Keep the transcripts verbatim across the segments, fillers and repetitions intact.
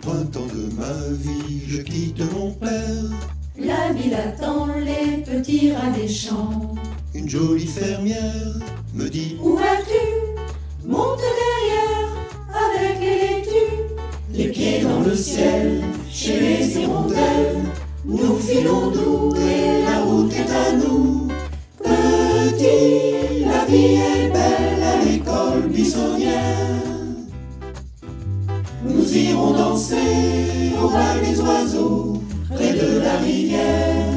printemps de ma vie, je quitte mon père. La ville attend les petits rats des champs. Une jolie fermière me dit: où vas-tu? Monte derrière avec les laitues. Les pieds dans le ciel, chez les hirondelles. Nous filons doux et la route est à nous. Petit, la vie est belle à l'école buissonnière. Nous irons danser au bal des oiseaux, près de la rivière.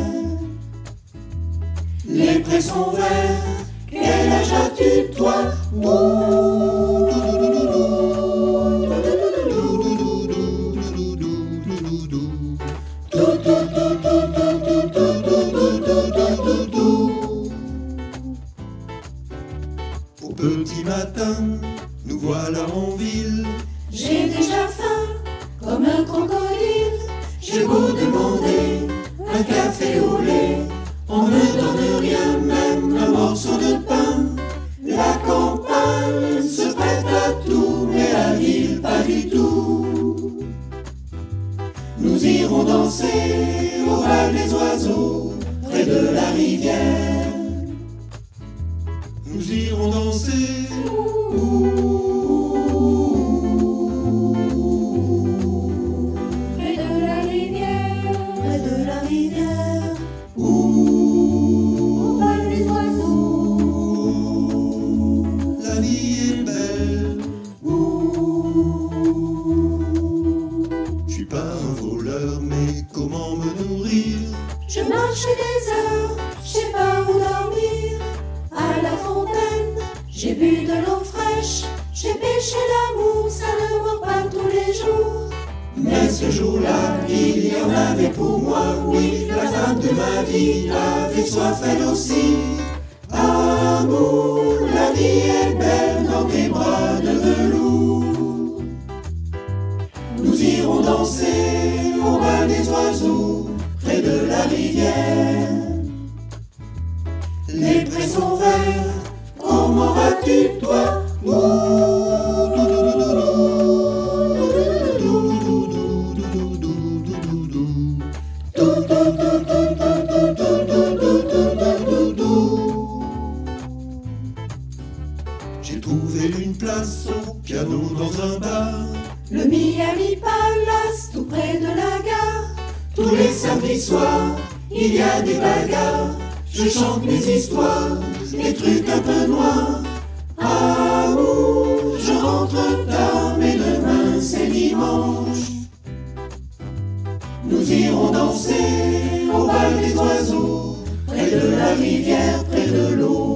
Les prés sont verts, quel âge as-tu toi? Au petit matin, nous voilà en ville. J'ai déjà faim, comme un crocodile. J'ai beau demander un café au lait, on ne donne rien, même un morceau de pain. La campagne se prête à tout, mais la ville pas du tout. Nous irons danser au bal des oiseaux, près de la rivière. Nous irons danser. Près de la rivière, près de la rivière. Au bal des oiseaux. La vie est belle. Je suis pas un voleur, mais comment me nourrir? Je marche des heures, je sais pas où dormir. À la fontaine, j'ai bu de l'eau fraîche. J'ai pêché l'amour, ça ne mord pas tous les jours. Mais ce jour-là, il y en avait pour moi, oui. La femme de ma vie avait soif elle aussi. Amour, la vie est belle dans tes bras de velours. Nous irons danser au bal des oiseaux, près de la rivière. Les prés sont verts, comment vas-tu toi? J'ai trouvé une place au piano dans un bar. Le Miami Palace, tout près de la gare. Tous les samedis soirs, il y a des bagarres. Je chante mes histoires, des trucs un peu noirs. Amour, je rentre tard, mais demain c'est dimanche. Nous irons danser au bal des oiseaux, près de la rivière, près de l'eau.